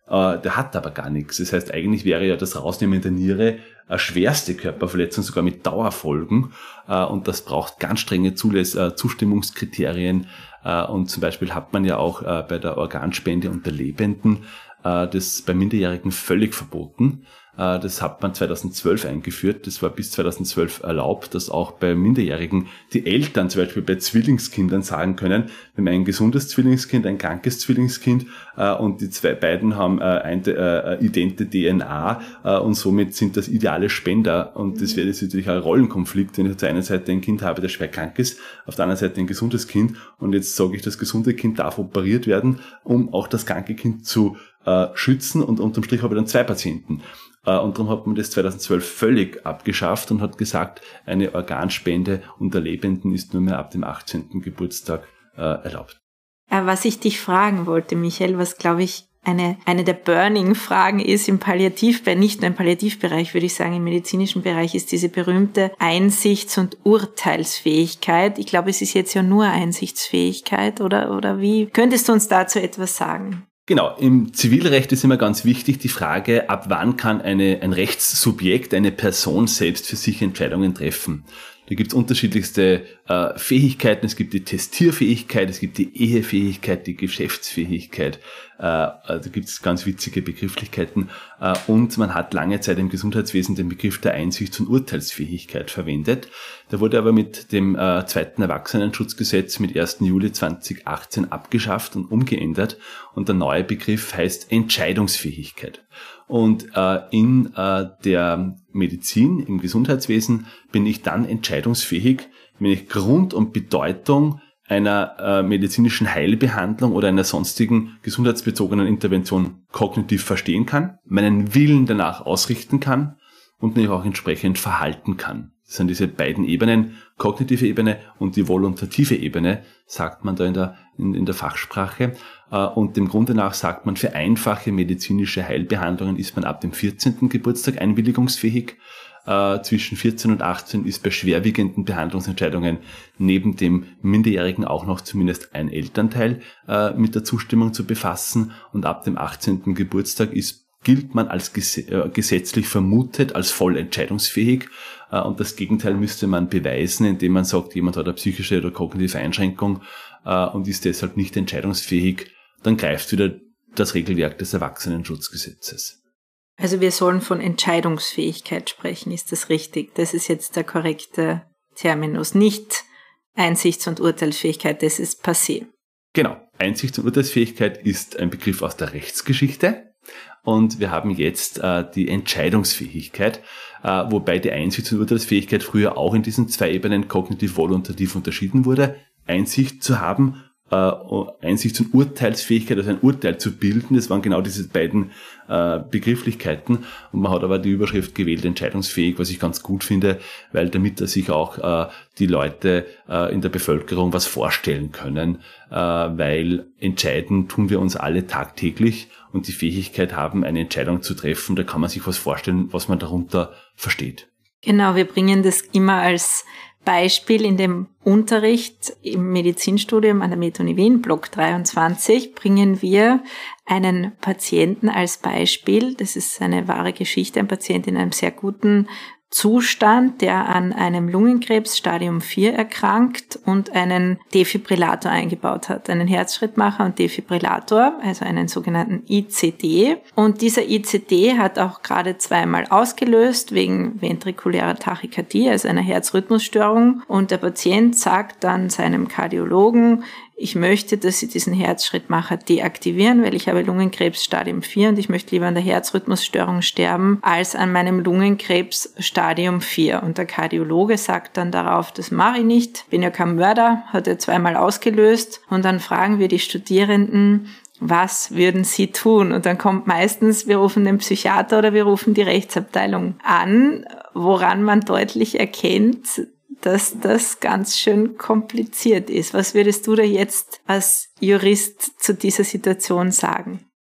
äh, der hat aber gar nichts. Das heißt, eigentlich wäre ja das Rausnehmen der Niere eine schwerste Körperverletzung, sogar mit Dauerfolgen. Äh, und das braucht ganz strenge Zuläss- äh, Zustimmungskriterien. Äh, und zum Beispiel hat man ja auch äh, bei der Organspende unter Lebenden äh, das bei Minderjährigen völlig verboten. Das hat man zweitausendzwölf eingeführt. Das war bis zweitausendzwölf erlaubt, dass auch bei Minderjährigen die Eltern zum Beispiel bei Zwillingskindern sagen können, wir haben ein gesundes Zwillingskind, ein krankes Zwillingskind und die zwei beiden haben eine idente D N A und somit sind das ideale Spender. Und das wäre jetzt natürlich ein Rollenkonflikt, wenn ich auf der einen Seite ein Kind habe, das schwer krank ist, auf der anderen Seite ein gesundes Kind und jetzt sage ich, das gesunde Kind darf operiert werden, um auch das kranke Kind zu schützen und unterm Strich habe ich dann zwei Patienten. Und darum hat man das zweitausendzwölf völlig abgeschafft und hat gesagt, eine Organspende unter Lebenden ist nur mehr ab dem achtzehnten Geburtstag äh, erlaubt. Was ich dich fragen wollte, Michael, was glaube ich eine eine der Burning-Fragen ist im Palliativbereich, nicht nur im Palliativbereich, würde ich sagen, im medizinischen Bereich, ist diese berühmte Einsichts- und Urteilsfähigkeit. Ich glaube, es ist jetzt ja nur Einsichtsfähigkeit, oder oder wie? Könntest du uns dazu etwas sagen? Genau, im Zivilrecht ist immer ganz wichtig die Frage, ab wann kann eine, ein Rechtssubjekt, eine Person selbst für sich Entscheidungen treffen. Da gibt es unterschiedlichste äh, Fähigkeiten. Es gibt die Testierfähigkeit, es gibt die Ehefähigkeit, die Geschäftsfähigkeit. Äh, da gibt es ganz witzige Begrifflichkeiten. Äh, und man hat lange Zeit im Gesundheitswesen den Begriff der Einsichts- und Urteilsfähigkeit verwendet. Der wurde aber mit dem äh, zweiten Erwachsenenschutzgesetz mit ersten Juli zweitausendachtzehn abgeschafft und umgeändert. Und der neue Begriff heißt Entscheidungsfähigkeit. Und äh, in äh, der Medizin, im Gesundheitswesen bin ich dann entscheidungsfähig, wenn ich Grund und Bedeutung einer äh, medizinischen Heilbehandlung oder einer sonstigen gesundheitsbezogenen Intervention kognitiv verstehen kann, meinen Willen danach ausrichten kann und mich auch entsprechend verhalten kann. Das sind diese beiden Ebenen, kognitive Ebene und die volontative Ebene, sagt man da in der, in, in der Fachsprache. Und dem Grunde nach sagt man, für einfache medizinische Heilbehandlungen ist man ab dem vierzehnten Geburtstag einwilligungsfähig. Äh, zwischen vierzehn und achtzehn ist bei schwerwiegenden Behandlungsentscheidungen neben dem Minderjährigen auch noch zumindest ein Elternteil äh, mit der Zustimmung zu befassen. Und ab dem achtzehnten Geburtstag ist gilt man als ges- äh, gesetzlich vermutet als voll entscheidungsfähig. Äh, und das Gegenteil müsste man beweisen, indem man sagt, jemand hat eine psychische oder kognitive Einschränkung äh, und ist deshalb nicht entscheidungsfähig. Dann greift wieder das Regelwerk des Erwachsenenschutzgesetzes. Also wir sollen von Entscheidungsfähigkeit sprechen, ist das richtig? Das ist jetzt der korrekte Terminus, nicht Einsichts- und Urteilsfähigkeit, das ist passé. Genau, Einsichts- und Urteilsfähigkeit ist ein Begriff aus der Rechtsgeschichte. Und wir haben jetzt äh, die Entscheidungsfähigkeit, äh, wobei die Einsichts- und Urteilsfähigkeit früher auch in diesen zwei Ebenen kognitiv-volontativ unterschieden wurde. Einsicht zu haben, äh, Einsichts- und Urteilsfähigkeit, also ein Urteil zu bilden, das waren genau diese beiden äh, Begrifflichkeiten. Und man hat aber die Überschrift gewählt, entscheidungsfähig, was ich ganz gut finde, weil damit sich auch äh, die Leute äh, in der Bevölkerung was vorstellen können, äh, weil entscheiden tun wir uns alle tagtäglich und die Fähigkeit haben, eine Entscheidung zu treffen, da kann man sich was vorstellen, was man darunter versteht. Genau, wir bringen das immer als Beispiel in dem Unterricht im Medizinstudium an der Med-Uni Wien, Block dreiundzwanzig, bringen wir einen Patienten als Beispiel. Das ist eine wahre Geschichte, ein Patient in einem sehr guten Zustand, der an einem Lungenkrebs Stadium vier erkrankt und einen Defibrillator eingebaut hat, einen Herzschrittmacher und Defibrillator, also einen sogenannten I C D. Und dieser I C D hat auch gerade zweimal ausgelöst wegen ventrikulärer Tachykardie, also einer Herzrhythmusstörung. Und der Patient sagt dann seinem Kardiologen, ich möchte, dass Sie diesen Herzschrittmacher deaktivieren, weil ich habe Lungenkrebs Stadium vier und ich möchte lieber an der Herzrhythmusstörung sterben, als an meinem Lungenkrebs Stadium vier. Und der Kardiologe sagt dann darauf, das mache ich nicht, bin ja kein Mörder, hat er zweimal ausgelöst. Und dann fragen wir die Studierenden, was würden Sie tun? Und dann kommt meistens, wir rufen den Psychiater oder wir rufen die Rechtsabteilung an, woran man deutlich erkennt, dass das ganz schön kompliziert ist. Was würdest du da jetzt als Jurist zu dieser Situation sagen?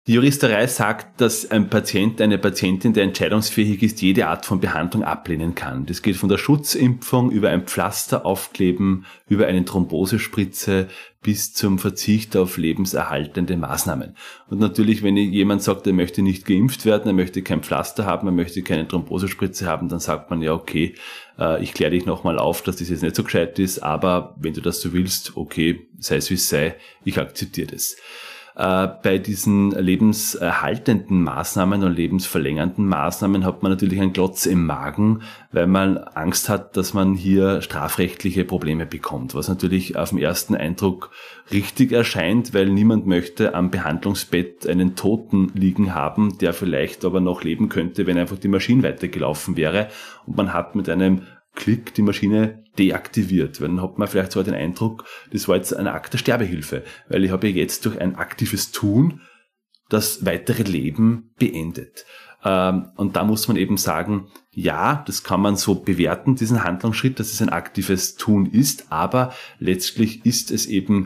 Die Juristerei sagt, dass ein Patient, eine Patientin, der entscheidungsfähig ist, jede Art von Behandlung ablehnen kann. Das geht von der Schutzimpfung über ein Pflaster aufkleben, über eine Thrombosespritze bis zum Verzicht auf lebenserhaltende Maßnahmen. Und natürlich, wenn jemand sagt, er möchte nicht geimpft werden, er möchte kein Pflaster haben, er möchte keine Thrombosespritze haben, dann sagt man ja, okay, ich kläre dich nochmal auf, dass das jetzt nicht so gescheit ist, aber wenn du das so willst, okay, sei es wie es sei, ich akzeptiere das. Bei diesen lebenserhaltenden Maßnahmen und lebensverlängernden Maßnahmen hat man natürlich einen Klotz im Magen, weil man Angst hat, dass man hier strafrechtliche Probleme bekommt, was natürlich auf den ersten Eindruck richtig erscheint, weil niemand möchte am Behandlungsbett einen Toten liegen haben, der vielleicht aber noch leben könnte, wenn einfach die Maschine weitergelaufen wäre und man hat mit einem Klick die Maschine deaktiviert. Weil dann hat man vielleicht so den Eindruck, das war jetzt ein Akt der Sterbehilfe, weil ich habe ja jetzt durch ein aktives Tun das weitere Leben beendet. Und da muss man eben sagen, ja, das kann man so bewerten, diesen Handlungsschritt, dass es ein aktives Tun ist, aber letztlich ist es eben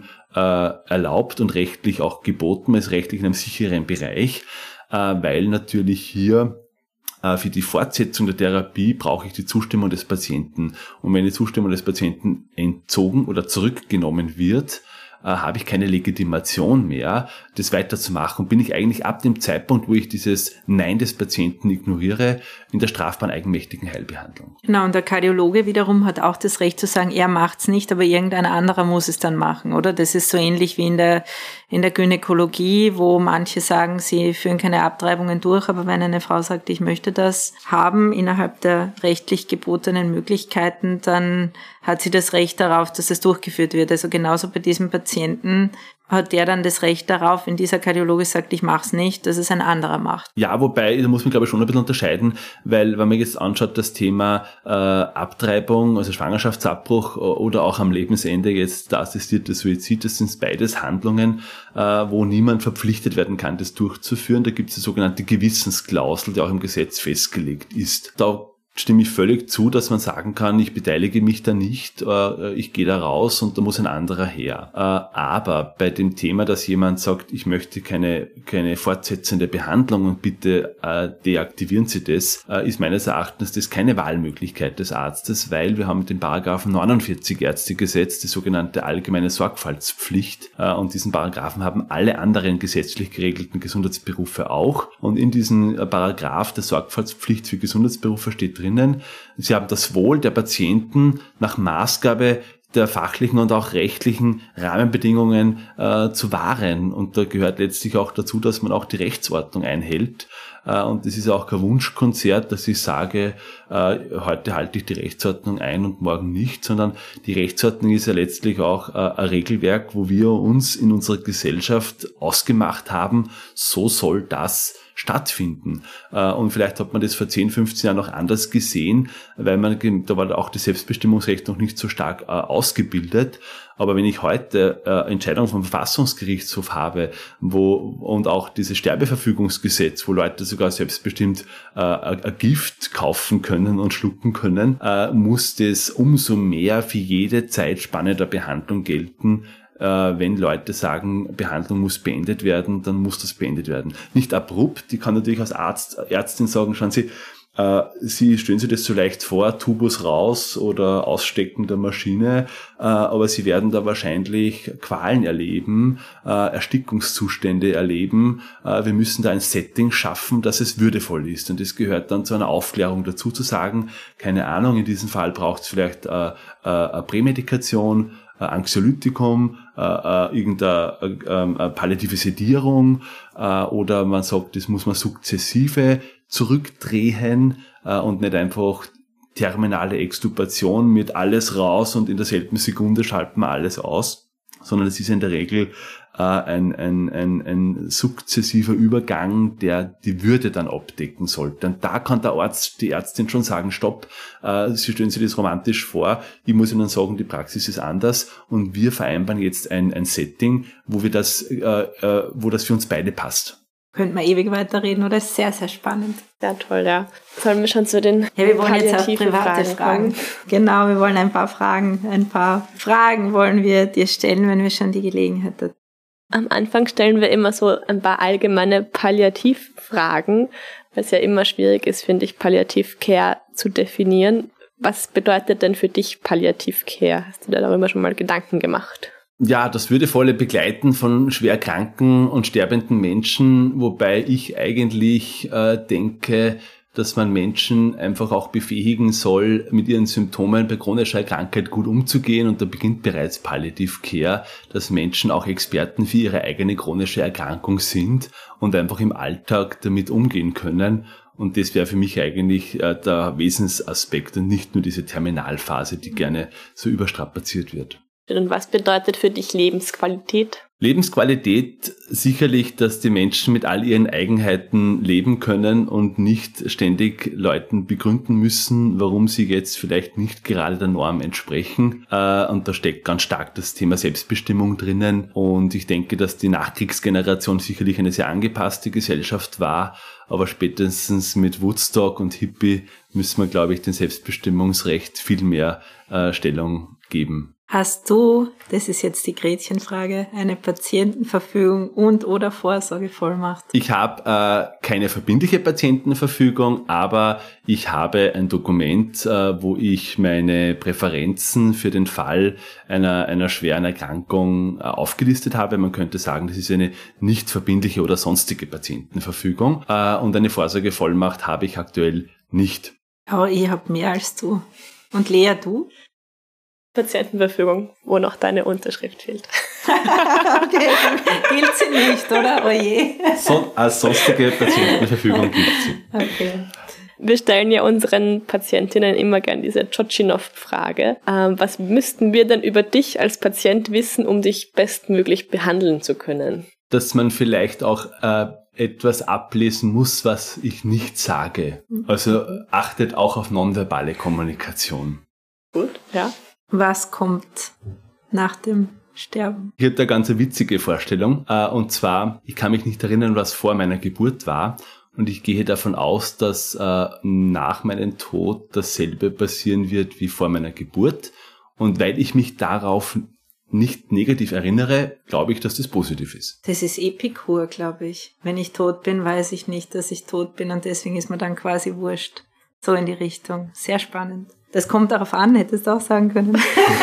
erlaubt und rechtlich auch geboten, man ist rechtlich in einem sicheren Bereich, weil natürlich hier für die Fortsetzung der Therapie brauche ich die Zustimmung des Patienten. Und wenn die Zustimmung des Patienten entzogen oder zurückgenommen wird, äh, habe ich keine Legitimation mehr, das weiterzumachen. Und bin ich eigentlich ab dem Zeitpunkt, wo ich dieses Nein des Patienten ignoriere, in der strafbaren eigenmächtigen Heilbehandlung. Genau, und der Kardiologe wiederum hat auch das Recht zu sagen, er macht's nicht, aber irgendein anderer muss es dann machen, oder? Das ist so ähnlich wie in der in der Gynäkologie, wo manche sagen, sie führen keine Abtreibungen durch, aber wenn eine Frau sagt, ich möchte das haben innerhalb der rechtlich gebotenen Möglichkeiten, dann hat sie das Recht darauf, dass es durchgeführt wird. Also genauso bei diesem Patienten hat der dann das Recht darauf, wenn dieser Kardiologe sagt, ich mach's nicht, dass es ein anderer macht. Ja, wobei, da muss man glaube ich schon ein bisschen unterscheiden, weil wenn man jetzt anschaut, das Thema äh, Abtreibung, also Schwangerschaftsabbruch oder auch am Lebensende jetzt der assistierte Suizid, das sind beides Handlungen, äh, wo niemand verpflichtet werden kann, das durchzuführen. Da gibt es eine sogenannte Gewissensklausel, die auch im Gesetz festgelegt ist. Da stimme ich völlig zu, dass man sagen kann, ich beteilige mich da nicht, ich gehe da raus und da muss ein anderer her. Aber bei dem Thema, dass jemand sagt, ich möchte keine keine fortsetzende Behandlung und bitte deaktivieren Sie das, ist meines Erachtens das keine Wahlmöglichkeit des Arztes, weil wir haben den Paragraphen neunundvierzig Ärztegesetz, die sogenannte allgemeine Sorgfaltspflicht, und diesen Paragraphen haben alle anderen gesetzlich geregelten Gesundheitsberufe auch. Und in diesem Paragraph der Sorgfaltspflicht für Gesundheitsberufe steht drin, Sie haben das Wohl der Patienten nach Maßgabe der fachlichen und auch rechtlichen Rahmenbedingungen äh, zu wahren. Und da gehört letztlich auch dazu, dass man auch die Rechtsordnung einhält. Äh, und das ist auch kein Wunschkonzert, dass ich sage, äh, heute halte ich die Rechtsordnung ein und morgen nicht, sondern die Rechtsordnung ist ja letztlich auch äh, ein Regelwerk, wo wir uns in unserer Gesellschaft ausgemacht haben, so soll das stattfinden. Und vielleicht hat man das vor zehn, fünfzehn Jahren noch anders gesehen, weil man, da war auch das Selbstbestimmungsrecht noch nicht so stark ausgebildet. Aber wenn ich heute äh, Entscheidungen vom Verfassungsgerichtshof habe, wo und auch dieses Sterbeverfügungsgesetz, wo Leute sogar selbstbestimmt äh, ein Gift kaufen können und schlucken können, äh, muss das umso mehr für jede Zeitspanne der Behandlung gelten. Wenn Leute sagen, Behandlung muss beendet werden, dann muss das beendet werden. Nicht abrupt, ich kann natürlich als Arzt, Ärztin sagen, schauen Sie, äh, Sie stellen sich das so leicht vor, Tubus raus oder Ausstecken der Maschine, äh, aber Sie werden da wahrscheinlich Qualen erleben, äh, Erstickungszustände erleben. Äh, wir müssen da ein Setting schaffen, dass es würdevoll ist. Und das gehört dann zu einer Aufklärung dazu, zu sagen, keine Ahnung, in diesem Fall braucht es vielleicht äh, äh, eine Prämedikation, Anxiolytikum, äh, äh, irgendeine äh, äh, palliative Sedierung, äh, oder man sagt, das muss man sukzessive zurückdrehen äh, und nicht einfach terminale Extubation mit alles raus und in derselben Sekunde schalten wir alles aus, sondern es ist in der Regel äh, ein, ein, ein, ein sukzessiver Übergang, der die Würde dann abdecken sollte. Und da kann der Arzt, die Ärztin schon sagen, stopp, äh, Sie stellen sich das romantisch vor, ich muss Ihnen sagen, die Praxis ist anders und wir vereinbaren jetzt ein, ein Setting, wo wir das, äh, äh, wo das für uns beide passt. Könnte man ewig weiterreden, oder? Ist sehr, sehr spannend. Sehr toll, ja. Sollen wir schon zu den Ja, wir wollen jetzt auf private Fragen, Fragen. Genau, wir wollen ein paar Fragen, ein paar Fragen wollen wir dir stellen, wenn wir schon die Gelegenheit dazu Am Anfang stellen wir immer so ein paar allgemeine Palliativfragen, weil es ja immer schwierig ist, finde ich, Palliative Care zu definieren. Was bedeutet denn für dich Palliative Care? Hast du da darüber schon mal Gedanken gemacht? Ja, das würdevolle Begleiten von schwer kranken und sterbenden Menschen, wobei ich eigentlich äh, denke, dass man Menschen einfach auch befähigen soll, mit ihren Symptomen bei chronischer Krankheit gut umzugehen. Und da beginnt bereits Palliative Care, dass Menschen auch Experten für ihre eigene chronische Erkrankung sind und einfach im Alltag damit umgehen können. Und das wäre für mich eigentlich äh, der Wesensaspekt und nicht nur diese Terminalphase, die gerne so überstrapaziert wird. Und was bedeutet für dich Lebensqualität? Lebensqualität sicherlich, dass die Menschen mit all ihren Eigenheiten leben können und nicht ständig Leuten begründen müssen, warum sie jetzt vielleicht nicht gerade der Norm entsprechen. Und da steckt ganz stark das Thema Selbstbestimmung drinnen. Und ich denke, dass die Nachkriegsgeneration sicherlich eine sehr angepasste Gesellschaft war. Aber spätestens mit Woodstock und Hippie müssen wir, glaube ich, dem Selbstbestimmungsrecht viel mehr äh, Stellung geben. Hast du, das ist jetzt die Gretchenfrage, eine Patientenverfügung und oder Vorsorgevollmacht? Ich habe äh, keine verbindliche Patientenverfügung, aber ich habe ein Dokument, äh, wo ich meine Präferenzen für den Fall einer, einer schweren Erkrankung äh, aufgelistet habe. Man könnte sagen, das ist eine nicht verbindliche oder sonstige Patientenverfügung. Äh, und eine Vorsorgevollmacht habe ich aktuell nicht. Aber ich habe mehr als du. Und Lea, du? Patientenverfügung, wo noch deine Unterschrift fehlt. Okay, gilt sie nicht, oder? Oje. So, als sonstige Patientenverfügung gilt sie. Okay. Wir stellen ja unseren Patientinnen immer gern diese Tschotschinow-Frage. Ähm, was müssten wir denn über dich als Patient wissen, um dich bestmöglich behandeln zu können? Dass man vielleicht auch äh, etwas ablesen muss, was ich nicht sage. Also achtet auch auf nonverbale Kommunikation. Gut, ja. Was kommt nach dem Sterben? Ich hatte eine ganz witzige Vorstellung. Und zwar, ich kann mich nicht erinnern, was vor meiner Geburt war. Und ich gehe davon aus, dass äh, nach meinem Tod dasselbe passieren wird wie vor meiner Geburt. Und weil ich mich darauf nicht negativ erinnere, glaube ich, dass das positiv ist. Das ist Epikur, glaube ich. Wenn ich tot bin, weiß ich nicht, dass ich tot bin. Und deswegen ist mir dann quasi wurscht. So in die Richtung. Sehr spannend. Das kommt darauf an, hättest du auch sagen können.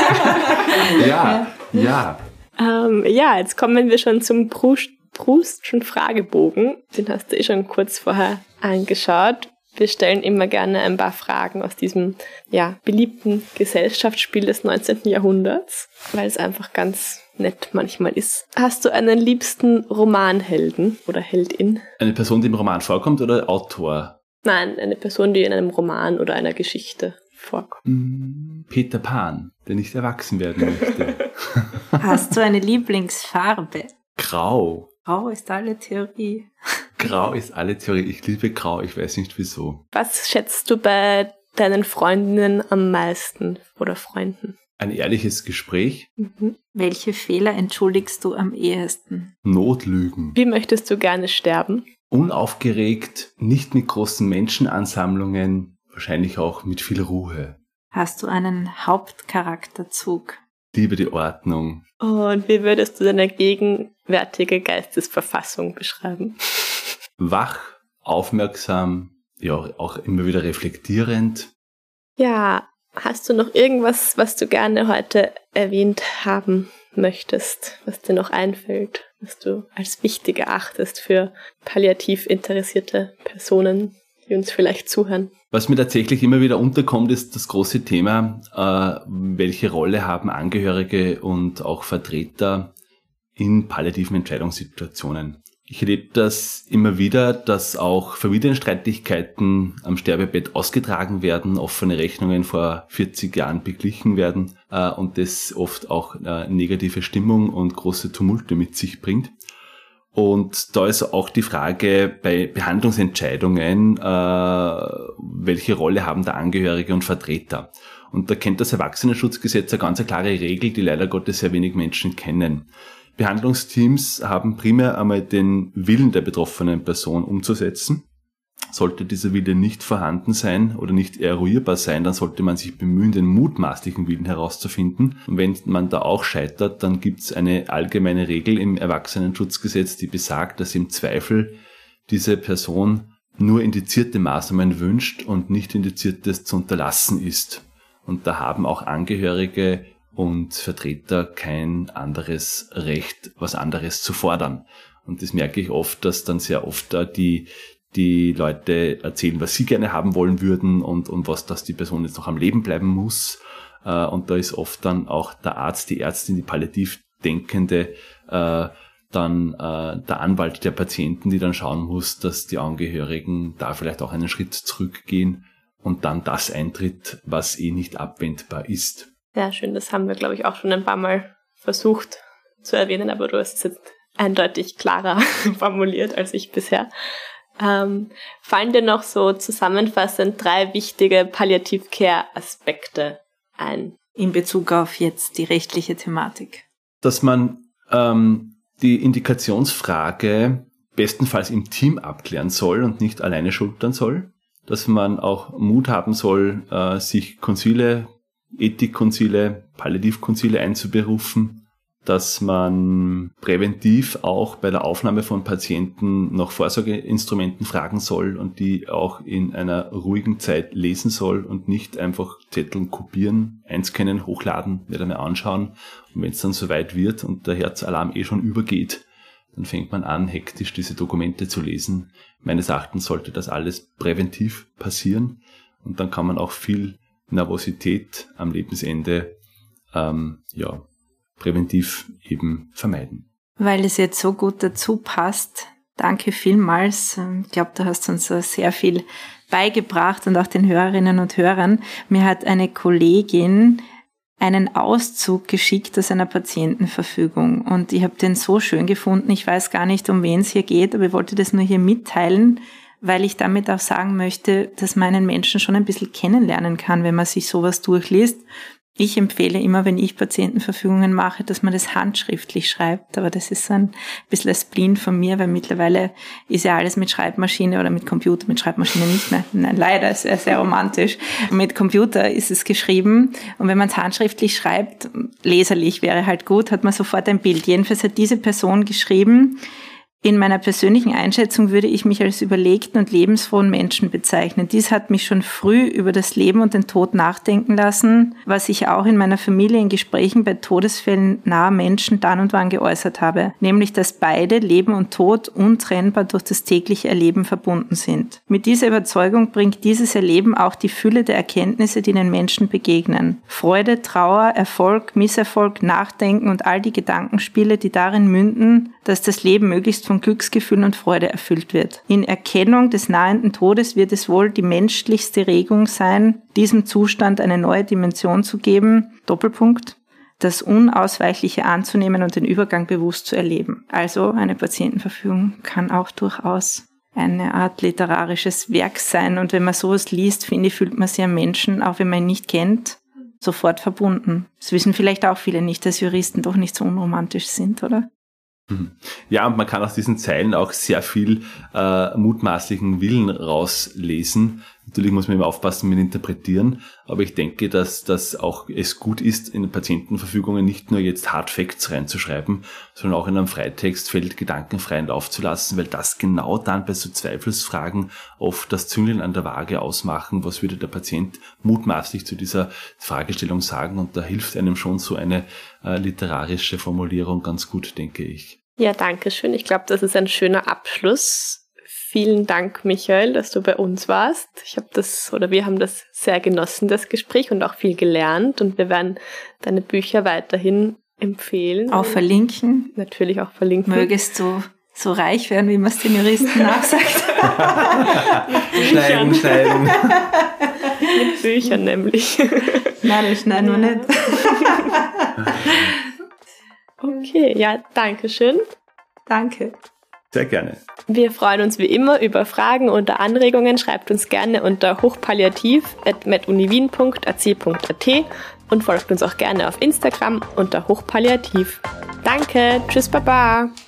Ja, ja. Ähm, ja, jetzt kommen wir schon zum Proust, Proustschen Fragebogen. Den hast du eh schon kurz vorher angeschaut. Wir stellen immer gerne ein paar Fragen aus diesem ja, beliebten Gesellschaftsspiel des neunzehnten Jahrhunderts, weil es einfach ganz nett manchmal ist. Hast du einen liebsten Romanhelden oder Heldin? Eine Person, die im Roman vorkommt oder Autor? Nein, eine Person, die in einem Roman oder einer Geschichte vorkommt. Peter Pan, der nicht erwachsen werden möchte. Hast du eine Lieblingsfarbe? Grau. Grau ist alle Theorie. Grau ist alle Theorie. Ich liebe Grau, ich weiß nicht wieso. Was schätzt du bei deinen Freundinnen am meisten oder Freunden? Ein ehrliches Gespräch. Mhm. Welche Fehler entschuldigst du am ehesten? Notlügen. Wie möchtest du gerne sterben? Unaufgeregt, nicht mit großen Menschenansammlungen, wahrscheinlich auch mit viel Ruhe. Hast du einen Hauptcharakterzug? Liebe die Ordnung. Und wie würdest du deine gegenwärtige Geistesverfassung beschreiben? Wach, aufmerksam, ja auch immer wieder reflektierend. Ja, hast du noch irgendwas, was du gerne heute erwähnt haben möchtest, was dir noch einfällt, was du als wichtig erachtest für palliativ interessierte Personen, die uns vielleicht zuhören? Was mir tatsächlich immer wieder unterkommt, ist das große Thema, äh, welche Rolle haben Angehörige und auch Vertreter in palliativen Entscheidungssituationen. Ich erlebe das immer wieder, dass auch Familienstreitigkeiten am Sterbebett ausgetragen werden, offene Rechnungen vor vierzig Jahren beglichen werden äh, und das oft auch äh, negative Stimmung und große Tumulte mit sich bringt. Und da ist auch die Frage bei Behandlungsentscheidungen, äh, welche Rolle haben da Angehörige und Vertreter? Und da kennt das Erwachsenenschutzgesetz eine ganz klare Regel, die leider Gottes sehr wenig Menschen kennen. Behandlungsteams haben primär einmal den Willen der betroffenen Person umzusetzen. Sollte dieser Wille nicht vorhanden sein oder nicht eruierbar sein, dann sollte man sich bemühen, den mutmaßlichen Willen herauszufinden. Und wenn man da auch scheitert, dann gibt es eine allgemeine Regel im Erwachsenenschutzgesetz, die besagt, dass im Zweifel diese Person nur indizierte Maßnahmen wünscht und nicht indiziertes zu unterlassen ist. Und da haben auch Angehörige und Vertreter kein anderes Recht, was anderes zu fordern. Und das merke ich oft, dass dann sehr oft da die die Leute erzählen, was sie gerne haben wollen würden und, und was, dass die Person jetzt noch am Leben bleiben muss. Und da ist oft dann auch der Arzt, die Ärztin, die Palliativdenkende, dann der Anwalt der Patienten, die dann schauen muss, dass die Angehörigen da vielleicht auch einen Schritt zurückgehen und dann das eintritt, was eh nicht abwendbar ist. Ja, schön. Das haben wir, glaube ich, auch schon ein paar Mal versucht zu erwähnen, aber du hast es jetzt eindeutig klarer formuliert als ich bisher. Ähm, fallen dir noch so zusammenfassend drei wichtige Palliative-Care-Aspekte ein? In Bezug auf jetzt die rechtliche Thematik. Dass man ähm, die Indikationsfrage bestenfalls im Team abklären soll und nicht alleine schultern soll. Dass man auch Mut haben soll, äh, sich Konsile, Ethikkonsile, Palliativkonsile einzuberufen. Dass man präventiv auch bei der Aufnahme von Patienten nach Vorsorgeinstrumenten fragen soll und die auch in einer ruhigen Zeit lesen soll und nicht einfach Zettel kopieren, einscannen, hochladen, nicht einmal anschauen. Und wenn es dann soweit wird und der Herzalarm eh schon übergeht, dann fängt man an, hektisch diese Dokumente zu lesen. Meines Erachtens sollte das alles präventiv passieren und dann kann man auch viel Nervosität am Lebensende ähm, ja, präventiv eben vermeiden. Weil es jetzt so gut dazu passt, danke vielmals. Ich glaube, du hast uns sehr viel beigebracht und auch den Hörerinnen und Hörern. Mir hat eine Kollegin einen Auszug geschickt aus einer Patientenverfügung und ich habe den so schön gefunden. Ich weiß gar nicht, um wen es hier geht, aber ich wollte das nur hier mitteilen, weil ich damit auch sagen möchte, dass man einen Menschen schon ein bisschen kennenlernen kann, wenn man sich sowas durchliest. Ich empfehle immer, wenn ich Patientenverfügungen mache, dass man das handschriftlich schreibt, aber das ist so ein bisschen ein Spleen von mir, weil mittlerweile ist ja alles mit Schreibmaschine oder mit Computer, mit Schreibmaschine nicht mehr. Nein, leider, ist ja sehr romantisch. Mit Computer ist es geschrieben und wenn man es handschriftlich schreibt, leserlich wäre halt gut, hat man sofort ein Bild. Jedenfalls hat diese Person geschrieben: In meiner persönlichen Einschätzung würde ich mich als überlegten und lebensfrohen Menschen bezeichnen. Dies hat mich schon früh über das Leben und den Tod nachdenken lassen, was ich auch in meiner Familie in Gesprächen bei Todesfällen naher Menschen dann und wann geäußert habe, nämlich dass beide, Leben und Tod, untrennbar durch das tägliche Erleben verbunden sind. Mit dieser Überzeugung bringt dieses Erleben auch die Fülle der Erkenntnisse, die den Menschen begegnen. Freude, Trauer, Erfolg, Misserfolg, Nachdenken und all die Gedankenspiele, die darin münden, dass das Leben möglichst von Glücksgefühlen und Freude erfüllt wird. In Erkennung des nahenden Todes wird es wohl die menschlichste Regung sein, diesem Zustand eine neue Dimension zu geben, Doppelpunkt, das Unausweichliche anzunehmen und den Übergang bewusst zu erleben. Also eine Patientenverfügung kann auch durchaus eine Art literarisches Werk sein und wenn man sowas liest, finde ich, fühlt man sich am Menschen, auch wenn man ihn nicht kennt, sofort verbunden. Das wissen vielleicht auch viele nicht, dass Juristen doch nicht so unromantisch sind, oder? Ja, und man kann aus diesen Zeilen auch sehr viel äh, mutmaßlichen Willen rauslesen. Natürlich muss man immer aufpassen mit Interpretieren, aber ich denke, dass dass auch es gut ist, in Patientenverfügungen nicht nur jetzt Hard Facts reinzuschreiben, sondern auch in einem Freitextfeld gedankenfreien Lauf zu lassen, weil das genau dann bei so Zweifelsfragen oft das Zünglein an der Waage ausmachen, was würde der Patient mutmaßlich zu dieser Fragestellung sagen, und da hilft einem schon so eine äh, literarische Formulierung ganz gut, denke ich. Ja, danke schön. Ich glaube, das ist ein schöner Abschluss. Vielen Dank, Michael, dass du bei uns warst. Ich habe das, oder wir haben das sehr genossen, das Gespräch, und auch viel gelernt, und wir werden deine Bücher weiterhin empfehlen. Auch verlinken. Natürlich auch verlinken. Mögest du so reich werden, wie man es den Juristen nachsagt. Schneiden, schneiden. Mit Büchern nämlich. Nein, das schneiden wir nicht. Okay, ja, danke schön. Danke. Sehr gerne. Wir freuen uns wie immer über Fragen oder Anregungen. Schreibt uns gerne unter hochpalliativ at meduniwien punkt a c punkt a t und folgt uns auch gerne auf Instagram unter hochpalliativ. Danke, tschüss, baba.